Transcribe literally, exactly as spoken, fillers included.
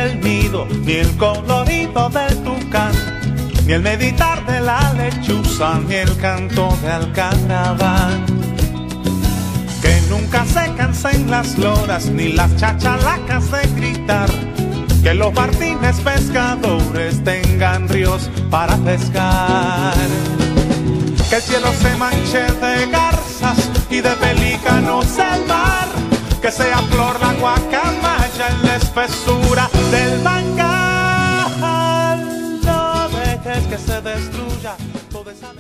del nido, ni el colorido del tucán, ni el meditar de la lechuza, ni el canto de alcaraván. Que nunca se cansen las loras, ni las chachalacas de gritar, que los martines pescadores tengan ríos para pescar. Que el cielo se manche de garzas y de pelícanos el mar, que sea flor la guacamaya en la espesura del mangal. No dejes que se destruya toda esa